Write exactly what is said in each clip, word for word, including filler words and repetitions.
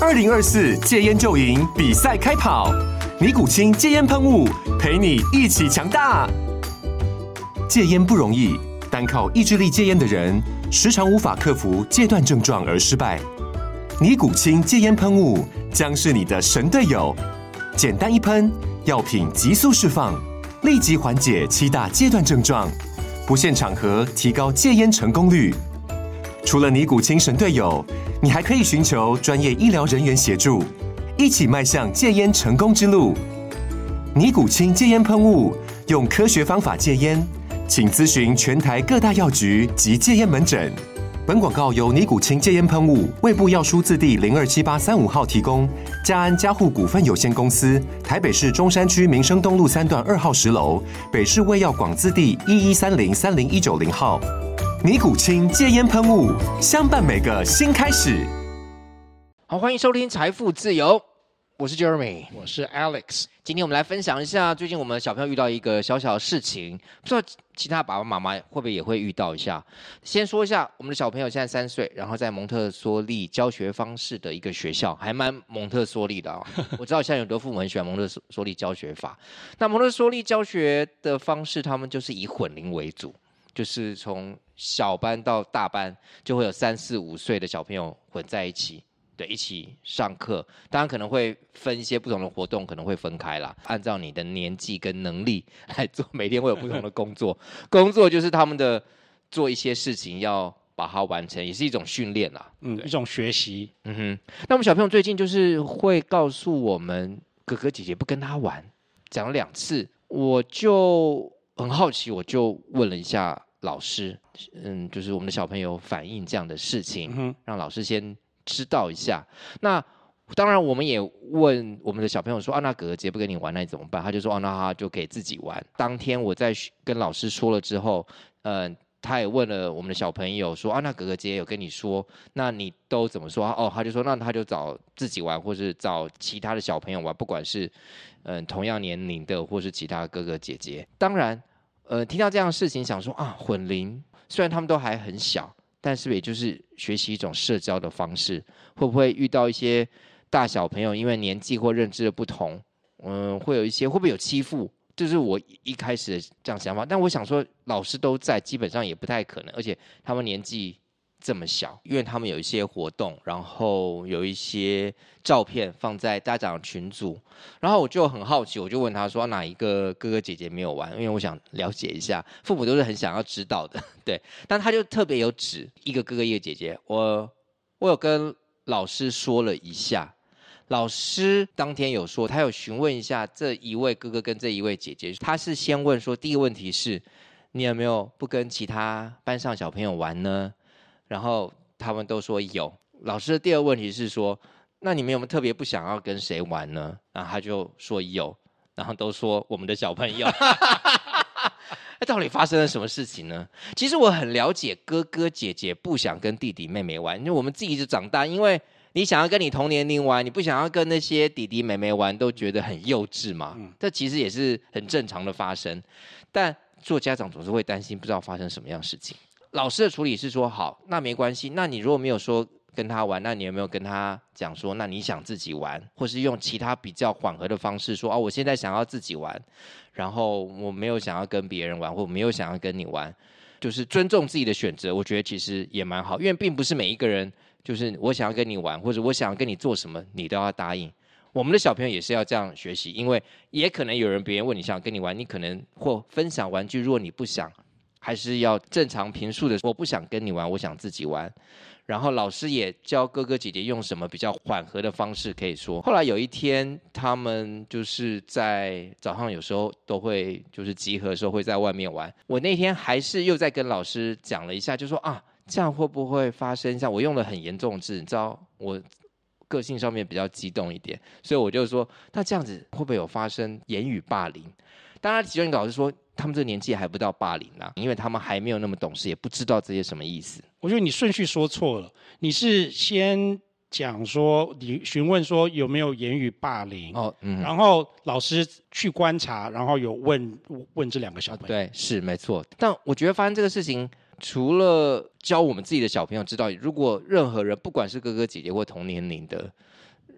二零二四戒烟就赢比赛开跑，尼古清戒烟喷雾陪你一起强大。戒烟不容易，单靠意志力戒烟的人，时常无法克服戒断症状而失败。尼古清戒烟喷雾将是你的神队友，简单一喷，药品急速释放，立即缓解七大戒断症状，不限场合提高戒烟成功率。除了尼古清神队友，你还可以寻求专业医疗人员协助，一起迈向戒烟成功之路。尼古清戒烟喷雾，用科学方法戒烟，请咨询全台各大药局及戒烟门诊。本广告由尼古清戒烟喷雾、卫部药书字第零二七八三五号提供，嘉安嘉护股份有限公司，台北市中山区民生东路三段二号十楼，北市卫药广字第一一三零三零一九零号。尼古清戒烟喷雾，相伴每个新开始。 好，欢迎收听财富自由，我是 Jeremy， 我是 Alex。 今天我们来分享一下，最近我们小朋友遇到一个小小的事情，不知道其他爸爸妈妈会不会也会遇到一下。先说一下，我们的小朋友现在三岁，然后在蒙特梭利教学方式的一个学校，还蛮蒙特梭利的啊、哦。我知道现在有很多父母很喜欢蒙特梭利教学法。那蒙特梭利教学的方式，他们就是以混龄为主。就是从小班到大班，就会有三四五岁的小朋友混在一起，对，一起上课。当然可能会分一些不同的活动，可能会分开啦，按照你的年纪跟能力来做。每天会有不同的工作，工作就是他们的做一些事情要把它完成，也是一种训练啦， 嗯，一种学习。 嗯哼。那我们小朋友最近就是会告诉我们，哥哥姐姐不跟他玩，讲了两次，我就很好奇，我就问了一下老师，嗯，就是我们的小朋友反映这样的事情，嗯、让老师先知道一下。那当然，我们也问我们的小朋友说：“啊，那哥哥姐不跟你玩，那你怎么办？”他就说：“哦，那他就给自己玩。”当天我在跟老师说了之后，嗯、呃，他也问了我们的小朋友说：“啊，那哥哥姐有跟你说，那你都怎么说？”哦，他就说：“那他就找自己玩，或是找其他的小朋友玩，不管是嗯、呃、同样年龄的，或是其他哥哥姐姐。”当然。呃，听到这样的事情，想说啊，混龄虽然他们都还很小，但是也就是学习一种社交的方式，会不会遇到一些大小朋友因为年纪或认知的不同，嗯，会有一些会不会有欺负？这是我一开始的这样想法。但我想说，老师都在，基本上也不太可能，而且他们年纪这么小，因为他们有一些活动，然后有一些照片放在家长群组，然后我就很好奇，我就问他说、啊、哪一个哥哥姐姐没有玩，因为我想了解一下，父母都是很想要知道的，对。但他就特别有指一个哥哥一个姐姐，我我有跟老师说了一下，老师当天有说他有询问一下这一位哥哥跟这一位姐姐，他是先问说第一个问题是你有没有不跟其他班上小朋友玩呢？然后他们都说有。老师的第二个问题是说，那你们有没有特别不想要跟谁玩呢？然后他就说有，然后都说我们的小朋友。那到底发生了什么事情呢？其实我很了解哥哥姐姐不想跟弟弟妹妹玩，因为我们自己就长大，因为你想要跟你同年龄玩，你不想要跟那些弟弟妹妹玩，都觉得很幼稚嘛。嗯、这其实也是很正常的发生，但做家长总是会担心，不知道发生什么样的事情。老师的处理是说，好，那没关系。那你如果没有说跟他玩，那你有没有跟他讲说，那你想自己玩，或是用其他比较缓和的方式说，哦，我现在想要自己玩，然后我没有想要跟别人玩，或没有想要跟你玩，就是尊重自己的选择。我觉得其实也蛮好，因为并不是每一个人就是我想要跟你玩，或者我想要跟你做什么，你都要答应。我们的小朋友也是要这样学习，因为也可能有人别人问你想跟你玩，你可能或分享玩具，如果你不想。还是要正常平述的，我不想跟你玩，我想自己玩。然后老师也教哥哥姐姐用什么比较缓和的方式可以说。后来有一天，他们就是在早上有时候都会就是集合的时候会在外面玩。我那天还是又在跟老师讲了一下，就说啊，这样会不会发生？像我用了很严重的字，你知道我个性上面比较激动一点，所以我就说，那这样子会不会有发生言语霸凌？当然，其中一个老师说，他们这个年纪还不到霸凌啦，因为他们还没有那么懂事，也不知道这些什么意思。 我觉得你顺序说错了，你是先讲说，你询问说有没有言语霸凌，哦，嗯，然后老师去观察，然后有问问这两个小朋友。 对，是没错。但我觉得发生这个事情，除了教我们自己的小朋友知道，如果任何人，不管是哥哥姐姐或同年龄的，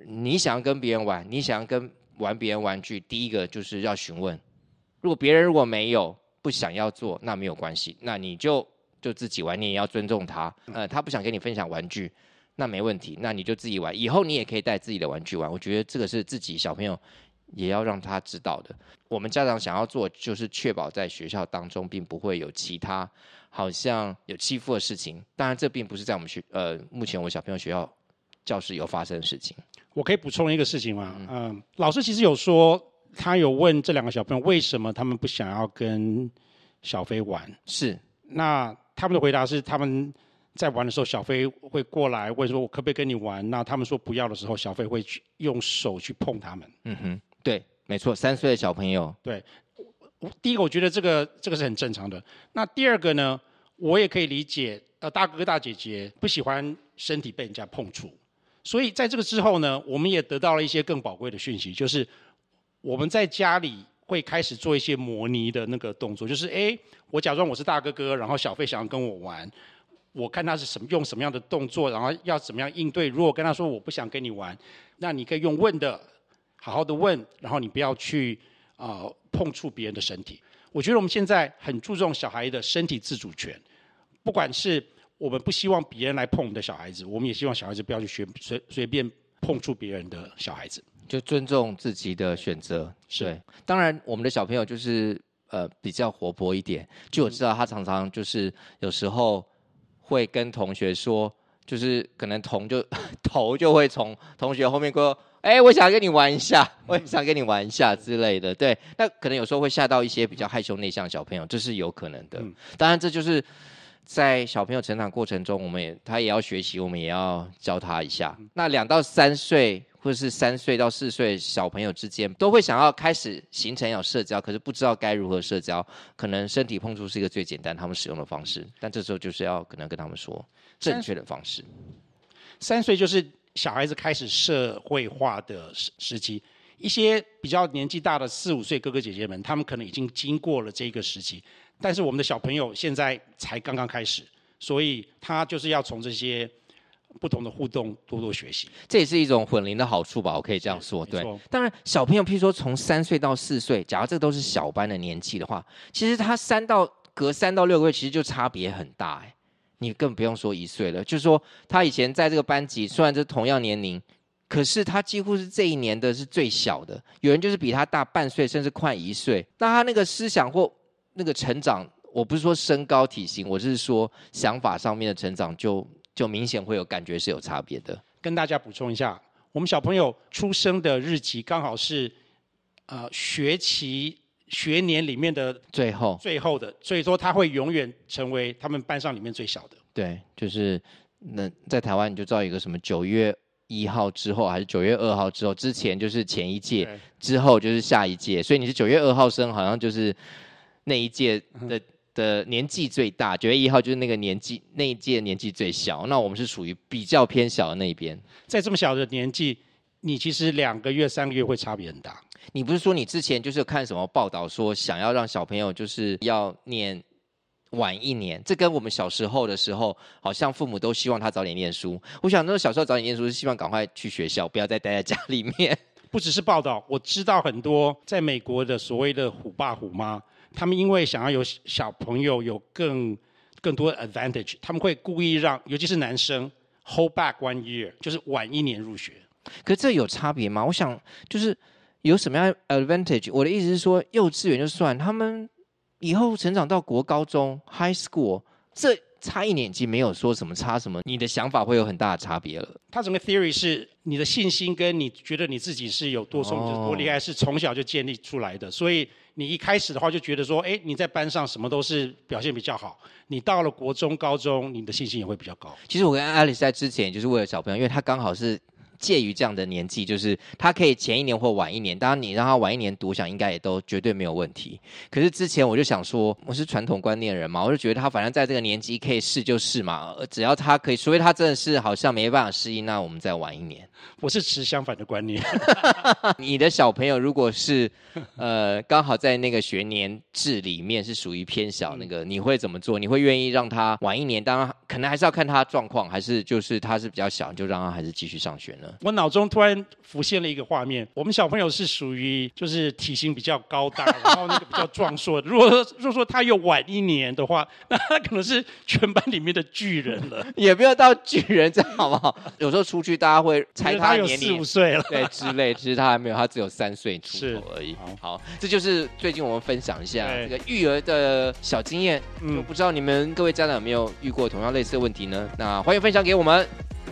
你想要跟别人玩，你想要跟玩别人玩具，第一个就是要询问。如果别人如果没有不想要做，那没有关系，那你就就自己玩，你也要尊重他。呃，他不想跟你分享玩具，那没问题，那你就自己玩。以后你也可以带自己的玩具玩。我觉得这个是自己小朋友也要让他知道的。我们家长想要做，就是确保在学校当中并不会有其他好像有欺负的事情。当然，这并不是在我们学呃目前我小朋友学校教室有发生的事情。 我可以补充一个事情吗？嗯、呃，老师其实有说，他有问这两个小朋友为什么他们不想要跟小飞玩。 是， 那他们的回答是，他们在玩的时候，小飞会过来问说：“我可不可以跟你玩？”那他们说不要的时候，小飞会去用手去碰他们。 嗯哼，对，没错，三岁的小朋友。 对，第一个我觉得这个这个是很正常的。那第二个呢，我也可以理解，呃，大哥哥大姐姐不喜欢身体被人家碰触。所以在这个之后呢，我们也得到了一些更宝贵的讯息，就是我们在家里会开始做一些模拟的那个动作，就是哎，我假装我是大哥哥，然后小飞想要跟我玩，我看他是什么用什么样的动作，然后要怎么样应对。如果跟他说我不想跟你玩，那你可以用问的，好好的问，然后你不要去啊、呃、碰触别人的身体。我觉得我们现在很注重小孩的身体自主权，不管是我们不希望别人来碰我们的小孩子，我们也希望小孩子不要去随随随便碰触别人的小孩子， 就尊重自己的选择。对，当然我们的小朋友就是呃比较活泼一点，就我知道他常常就是有时候会跟同学说，就是可能头就头就会从同学后面过，哎、欸，我想跟你玩一下，我想跟你玩一下之类的。对，那可能有时候会吓到一些比较害羞内向的小朋友，这是有可能的。嗯、当然这就是在小朋友成长过程中，我们也他也要学习，我们也要教他一下。那两到三岁或者是三岁到四岁小朋友之间，都会想要开始形成有社交，可是不知道该如何社交。可能身体碰触是一个最简单他们使用的方式，但这时候就是要可能跟他们说正确的方式。 三岁就是小孩子开始社会化的时期，一些比较年纪大的四五岁哥哥姐姐们，他们可能已经经过了这个时期。但是我们的小朋友现在才刚刚开始，所以他就是要从这些不同的互动多多学习。 这也是一种混龄的好处吧，我可以这样说。对，当然小朋友譬如说从三岁到四岁，假如这个都是小班的年纪的话，其实他三到隔三到六个月其实就差别很大哎，你更不用说一岁了。就是说他以前在这个班级虽然是同样年龄，可是他几乎是这一年的是最小的，有人就是比他大半岁甚至快一岁，那他那个思想或那个成长，我不是说身高体型，我是说想法上面的成长就就明显会有感觉是有差别的。 跟大家补充一下，我们小朋友出生的日期刚好是呃学期学年里面的最后最后的，所以说他会永远成为他们班上里面最小的。 对，就是那在台湾你就知道有个什么九月一号之后还是九月二号之后，之前就是前一届，之后就是下一届，所以你是九月二号生，好像就是那一届的、嗯、的年纪最大，九月一号就是那个年纪那一届年纪最小，那我们是属于比较偏小的那一边。 在这么小的年纪，你其实两个月三个月会差别很大。 你不是说你之前就是看什么报道说想要让小朋友就是要念晚一年，这跟我们小时候的时候好像父母都希望他早点念书。我想那时候小时候早点念书是希望赶快去学校，不要再待在家里面。 不只是报道，我知道很多在美国的所谓的虎爸虎妈，他们因为想要有小朋友有更更多的 advantage， 他们会故意让尤其是男生 hold back one year， 就是晚一年入学。 可是这有差别吗？我想就是有什么样的 advantage？ 我的意思是说，幼稚园就算，他们以后成长到国高中 high school， 这差一年级没有说什么差什么，你的想法会有很大的差别了。 他整个 theory 是你的信心跟你觉得你自己是有多聪明、多厉害，是从小就建立出来的。所以你一开始的话就觉得说，哎，你在班上什么都是表现比较好，你到了国中、高中，你的信心也会比较高。 其实我跟 Alice 在之前就是为了小朋友，因为他刚好是介于这样的年纪，就是他可以前一年或晚一年，当然你让他晚一年读，想应该也都绝对没有问题。可是之前我就想说，我是传统观念人嘛，我就觉得他反正在这个年纪可以试就试嘛，只要他可以，除非他真的是好像没办法适应，那我们再晚一年。 我是持相反的观念。 你的小朋友如果是呃刚好在那个学年制里面是属于偏小那个，你会怎么做？你会愿意让他晚一年？当然可能还是要看他状况，还是就是他是比较小，就让他还是继续上学呢？ 呢？ 我脑中突然浮现了一个画面，我们小朋友是属于就是体型比较高大，然后那个比较壮硕的。如果说如果说他又晚一年的话，那他可能是全班里面的巨人了。 也不要到巨人这样好不好？有时候出去大家会猜他的年龄， 他有四五岁了， 对之类，其实他还没有，他只有三岁出头而已。好，这就是最近我们分享一下这个育儿的小经验。就不知道你们各位家长有没有遇过同样类似的问题呢？那欢迎分享给我们。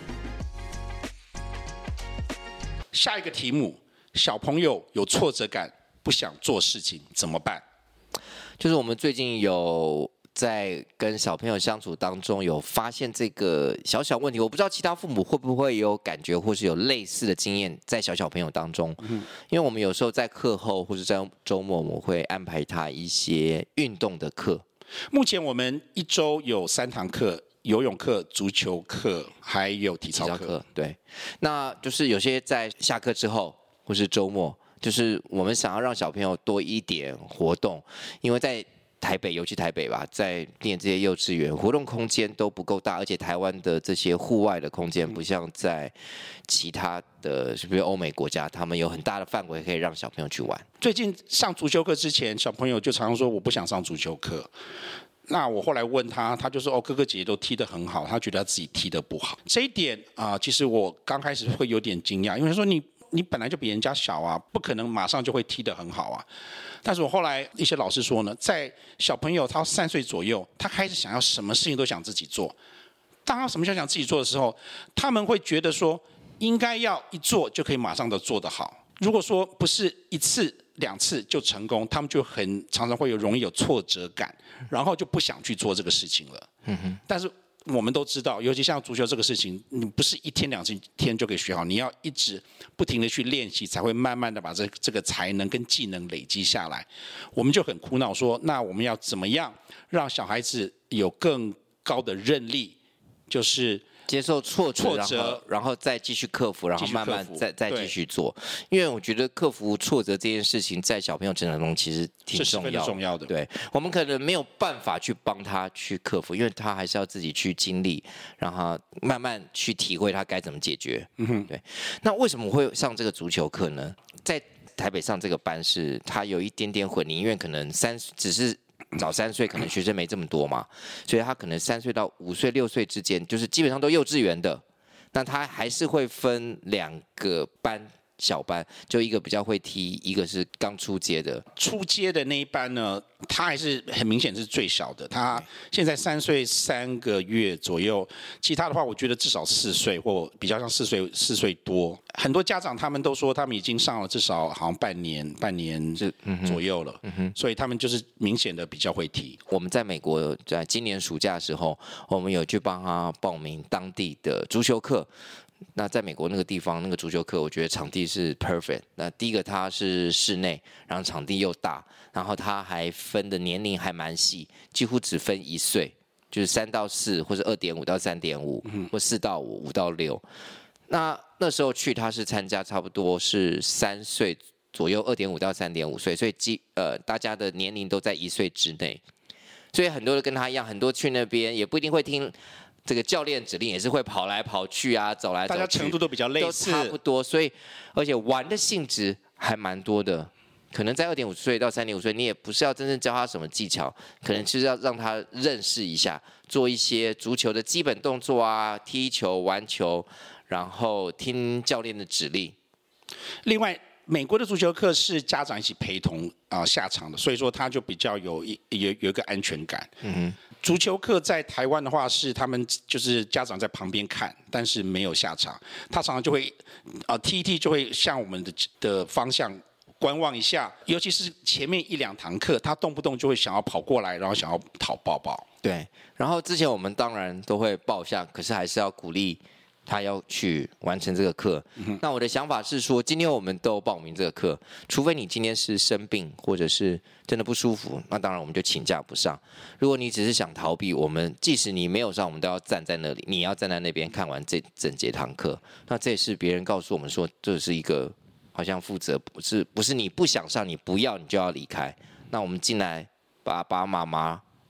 下一个题目，小朋友有挫折感，不想做事情怎么办？ 就是我们最近有在跟小朋友相处当中，有发现这个小小问题。我不知道其他父母会不会有感觉，或是有类似的经验在小小朋友当中。嗯，因为我们有时候在课后或者在周末，我们会安排他一些运动的课。 目前我们一周有三堂课。游泳课、足球课，还有体操课。体操课对，那就是有些在下课之后，或是周末，就是我们想要让小朋友多一点活动，因为在台北，尤其台北吧，在念这些幼稚园，活动空间都不够大，而且台湾的这些户外的空间，不像在其他的，比如欧美国家，他们有很大的范围可以让小朋友去玩。 最近上足球课之前，小朋友就常常说我不想上足球课。那我后来问他，他就说：“哦，哥哥姐姐都踢得很好，他觉得他自己踢得不好。”这一点啊、呃，其实我刚开始会有点惊讶，因为说你你本来就比人家小啊，不可能马上就会踢得很好啊。但是我后来一些老师说呢，在小朋友他三岁左右，他开始想要什么事情都想自己做。当他什么事情想自己做的时候，他们会觉得说，应该要一做就可以马上的做得好。如果说不是一次两次就成功，他们就很常常会有容易有挫折感，然后就不想去做这个事情了。嗯哼。但是我们都知道，尤其像足球这个事情，你不是一天两天就可以学好，你要一直不停的去练习，才会慢慢的把这这个才能跟技能累积下来。我们就很苦恼说，那我们要怎么样让小孩子有更高的韧力，就是接受挫折， 挫折然后然后再继续克服，然后慢慢再再继续做。因为我觉得克服挫折这件事情，在小朋友成长中其实挺重要的。 重要的。 对，我们可能没有办法去帮他去克服，因为他还是要自己去经历，让他慢慢去体会他该怎么解决。嗯哼，对。那为什么我会上这个足球课呢？在台北上这个班是，他有一点点混龄，因为可能三只是。早三岁可能学生没这么多嘛，所以他可能三岁到五岁、六岁之间，就是基本上都幼稚园的，那他还是会分两个班。小班就一个比较会踢，一个是刚出街的。 出街的那一班呢，他还是很明显是最小的，他现在三岁三个月左右。其他的话，我觉得至少四岁或比较像四岁四岁多。很多家长他们都说，他们已经上了至少好像半年半年左右了，嗯嗯、所以他们就是明显的比较会踢。 我们在美国在今年暑假的时候，我们有去帮他报名当地的足球课。那在美国那个地方，那个足球课，我觉得场地是 perfect。那第一个它是室内，然后场地又大，然后它还分的年龄还蛮细，几乎只分一岁，就是三到四，或者二点五到三点五，或四到五，五到六。那那时候去，他是参加差不多是三岁左右，二点五到三点五岁，所以基呃大家的年龄都在一岁之内，所以很多人跟他一样，很多去那边也不一定会听。这个教练指令也是会跑来跑去啊，走来走去， 大家程度都比较类似， 都差不多，所以而且玩的性质还蛮多的。可能在二点五岁到三点五岁，你也不是要真正教他什么技巧，可能就是要让他认识一下，做一些足球的基本动作啊，踢球、玩球，然后听教练的指令。 另外，美国的足球课是家长一起陪同啊、呃、下场的，所以说他就比较有一有有一个安全感。嗯哼。足球课在台湾的话是他们就是家长在旁边看，但是没有下场。他常常就会啊、呃、踢一踢就会向我们的的方向观望一下，尤其是前面一两堂课，他动不动就会想要跑过来，然后想要讨抱抱。 对，然后之前我们当然都会抱下，可是还是要鼓励他要去完成这个课。嗯、那我的想法是说，今天我们都报名这个课，除非你今天是生病或者是真的不舒服，那当然我们就请假不上。如果你只是想逃避，我们即使你没有上，我们都要站在那里，你要站在那边看完这整节堂课。那这也是别人告诉我们说，这是一个好像负责，不是不是你不想上，你不要你就要离开。那我们进来，爸爸妈妈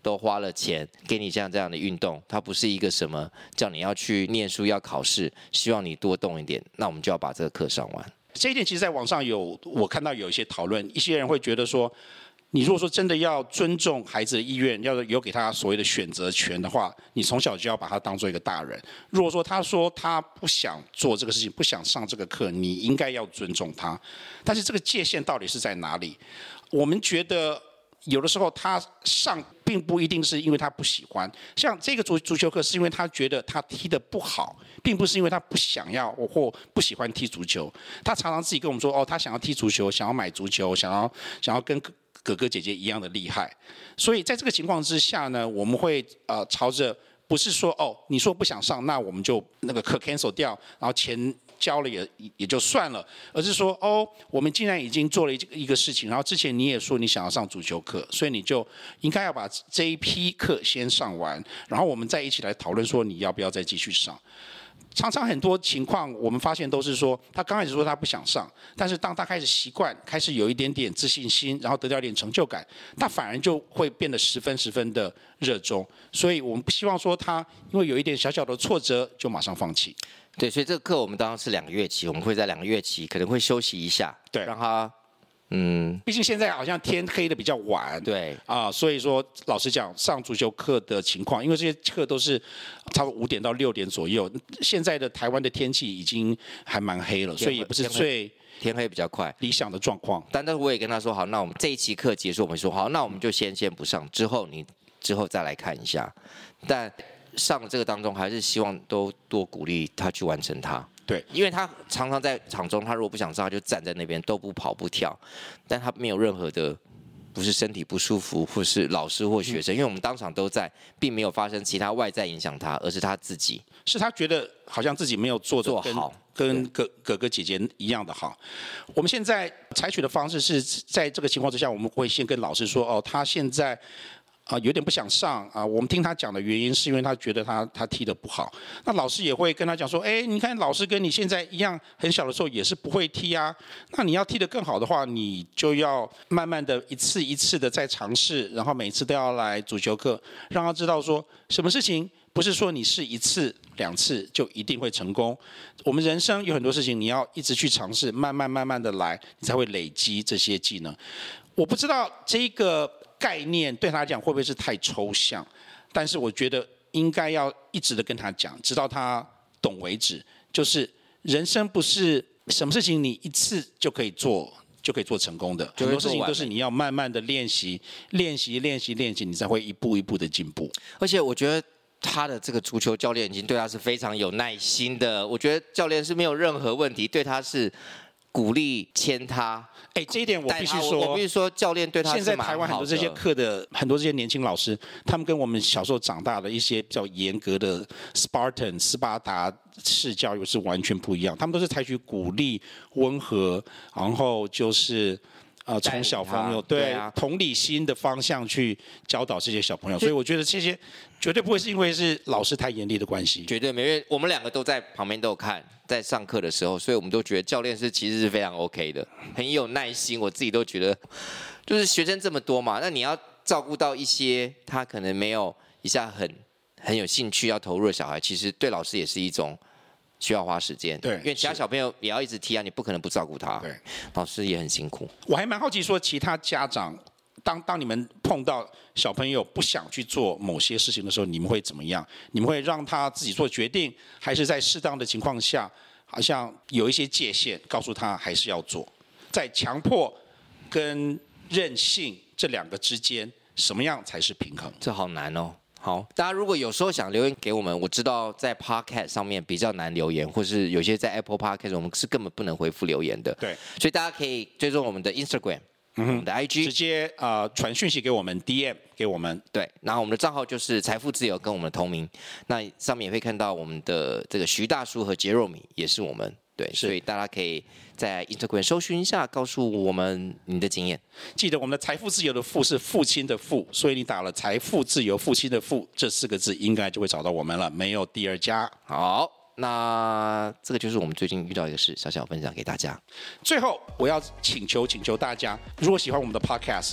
都花了钱给你这样这样的运动，它不是一个什么叫你要去念书要考试，希望你多动一点，那我们就要把这个课上完。 这一点其实在网上有我看到有一些讨论，一些人会觉得说，你如果说真的要尊重孩子的意愿，要有给他所谓的选择权的话，你从小就要把他当做一个大人。如果说他说他不想做这个事情，不想上这个课，你应该要尊重他。但是这个界限到底是在哪里？我们觉得有的时候他上并不一定是因为他不喜欢，像这个足足球课是因为他觉得他踢得不好，并不是因为他不想要或不喜欢踢足球。他常常自己跟我们说，哦，他想要踢足球，想要买足球，想要想要跟哥哥姐姐一样的厉害。所以在这个情况之下呢，我们会呃朝着不是说哦你说不想上，那我们就那个课 cancel 掉，然后钱交了也也就算了，而是说哦我们既然已经做了一个事情，然后之前你也说你想要上足球课，所以你就应该要把这一批课先上完，然后我们再一起来讨论说你要不要再继续上。常常很多情况我们发现都是说，他刚开始说他不想上，但是当他开始习惯，开始有一点点自信心，然后得到一点成就感，他反而就会变得十分十分的热衷。所以我们不希望说他因为有一点小小的挫折就马上放弃。 对，所以这个课我们当然是两个月期，我们会在两个月期可能会休息一下， 对， 让他。嗯， 毕竟现在好像天黑的比较晚， 对啊，所以说老实讲，上足球课的情况，因为这些课都是差不多五点到六点左右，现在的台湾的天气已经还蛮黑了，所以也不是最天黑比较快理想的状况。 但但是我也跟他说好，那我们这一期课结束，我们说好，那我们就先先不上，之后你之后再来看一下。但上这个当中，还是希望都多鼓励他去完成它。 对， 因为他常常在场中，他如果不想上，他就站在那边都不跑不跳，但他没有任何的，不是身体不舒服，或是老师或学生，因为我们当场都在，并没有发生其他外在影响他，而是他自己， 是他觉得好像自己没有做得做好， 跟哥哥哥姐姐一样的好。我们现在采取的方式是在这个情况之下，我们会先跟老师说，哦，他现在。啊、呃，有点不想上啊、呃。我们听他讲的原因是因为他觉得他他踢得不好。那老师也会跟他讲说，哎，你看老师跟你现在一样，很小的时候也是不会踢啊。那你要踢得更好的话，你就要慢慢的一次一次的在尝试，然后每次都要来足球课，让他知道说什么事情不是说你试一次两次就一定会成功。我们人生有很多事情，你要一直去尝试，慢慢慢慢的来，你才会累积这些技能。我不知道这个概念对他来讲会不会是太抽象，但是我觉得应该要一直的跟他讲，直到他懂为止。就是人生不是什么事情你一次就可以做就可以做成功的，很多事情都是你要慢慢的练习练习练习练习，你才会一步一步的进步。 而且我觉得他的这个足球教练已经对他是非常有耐心的，我觉得教练是没有任何问题，对他是鼓励牵他。 哎，这一点我必须说， 我必须说，教练对他是现在台湾很多这些课的很多这些年轻老师，他们跟我们小时候长大的一些比较严格的 Spartan 斯巴达式教育是完全不一样。他们都是采取鼓励、温和，然后就是呃从小朋友 对, 对、啊、同理心的方向去教导这些小朋友。所以我觉得这些绝对不会是因为是老师太严厉的关系， 绝对没，因为我们两个都在旁边都有看。在上课的时候，所以我们都觉得教练是其实是非常 OK 的，很有耐心。我自己都觉得，就是学生这么多嘛，那你要照顾到一些他可能没有一下很很有兴趣要投入的小孩，其实对老师也是一种需要花时间。 对， 因为其他小朋友也要一直踢啊，你不可能不照顾他。 对， 老师也很辛苦。 我还蛮好奇说，其他家长当当你们碰到小朋友不想去做某些事情的时候，你们会怎么样？你们会让他自己做决定，还是在适当的情况下，好像有一些界限，告诉他还是要做？在强迫跟任性这两个之间，什么样才是平衡？ 这好难哦。好，大家如果有时候想留言给我们，我知道在 Podcast 上面比较难留言，或是有些在 Apple Podcast 我们是根本不能回复留言的。 对， 所以大家可以追踪我们的 Instagram。嗯、我们的 I G 直接呃传讯息给我们 D M 给我们， 对，然后我们的账号就是财富自由跟我们的同名，那上面也会看到我们的这个徐大叔和杰若米也是我们，对，所以大家可以在 Instagram 搜寻一下，告诉我们你的经验。 记得我们的财富自由的富是父亲的富，所以你打了财富自由父亲的富这四个字，应该就会找到我们了，没有第二家。 好。那这个就是我们最近遇到一个事，小小分享给大家。 最后，我要请求请求大家，如果喜欢我们的 podcast，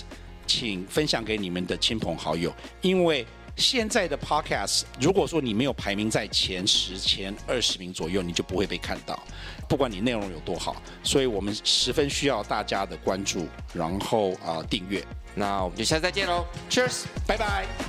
请分享给你们的亲朋好友，因为现在的 podcast， 如果说你没有排名在前十、前二十名左右，你就不会被看到，不管你内容有多好。所以我们十分需要大家的关注，然后啊、呃、订阅。 那我们就下次再见喽 ，Cheers， 拜拜。